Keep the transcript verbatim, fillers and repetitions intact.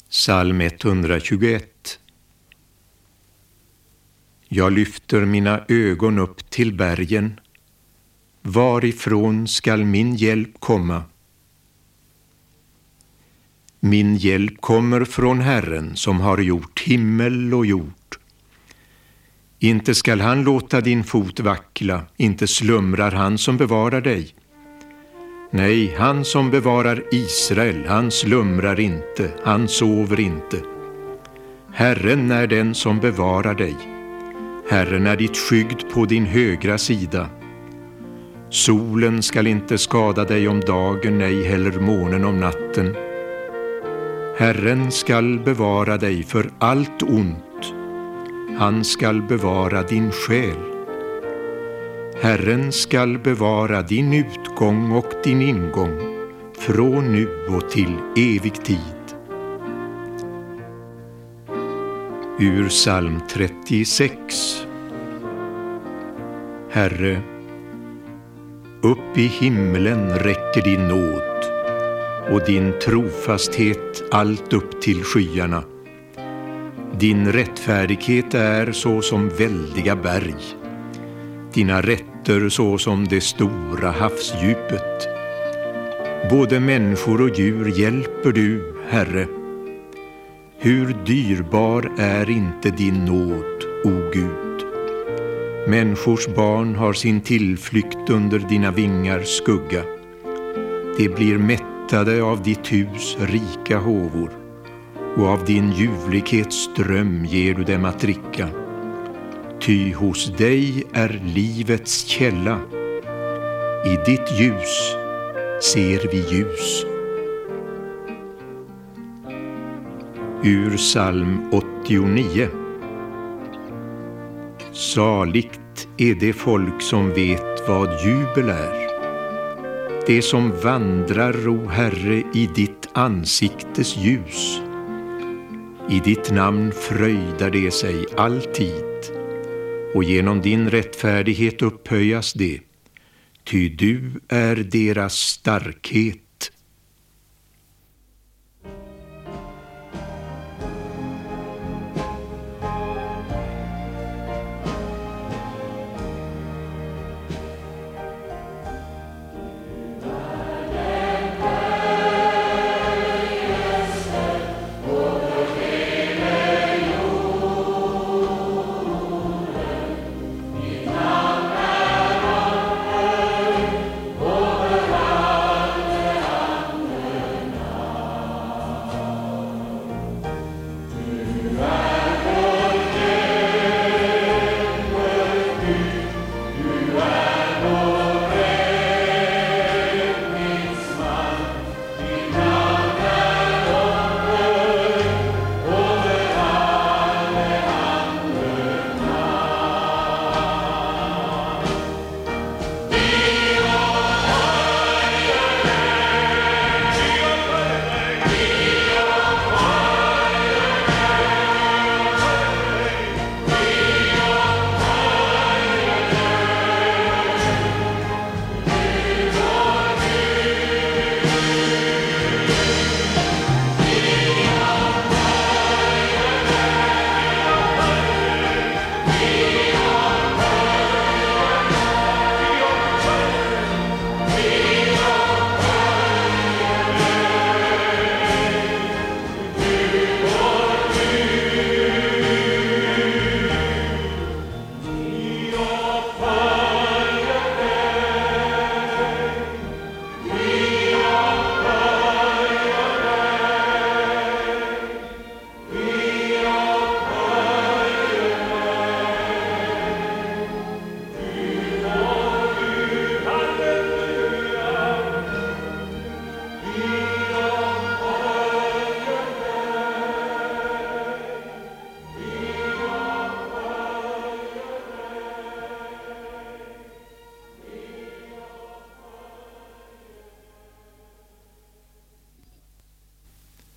Psalm etthundratjugoett. Jag lyfter mina ögon upp till bergen. Varifrån skall min hjälp komma? Min hjälp kommer från Herren som har gjort himmel och jord. Inte skall han låta din fot vackla, inte slumrar han som bevarar dig. Nej, han som bevarar Israel, han slumrar inte, han sover inte. Herren är den som bevarar dig. Herren är ditt skydd på din högra sida. Solen skall inte skada dig om dagen, nej heller månen om natten. Herren skall bevara dig för allt ont. Han skall bevara din själ. Herren skall bevara din utgång och din ingång från nu och till evig tid. Ur psalm trettiosex. Herre, upp i himlen räcker din nåd och din trofasthet allt upp till skyarna. Din rättfärdighet är så som väldiga berg, dina rätter så som det stora havsdjupet. Både människor och djur hjälper du, Herre. Hur dyrbar är inte din nåd, o Gud. Människors barn har sin tillflykt under dina vingars skugga. De blir mättade av ditt hus rika håvor, och av din ljuvlighets ström ger du dem att dricka. Ty hos dig är livets källa. I ditt ljus ser vi ljus. Ur psalm åttionio. Saligt är det folk som vet vad jubel är. Det som vandrar, o Herre, i ditt ansiktes ljus. I ditt namn fröjdar det sig alltid, och genom din rättfärdighet upphöjas det, ty du är deras starkhet.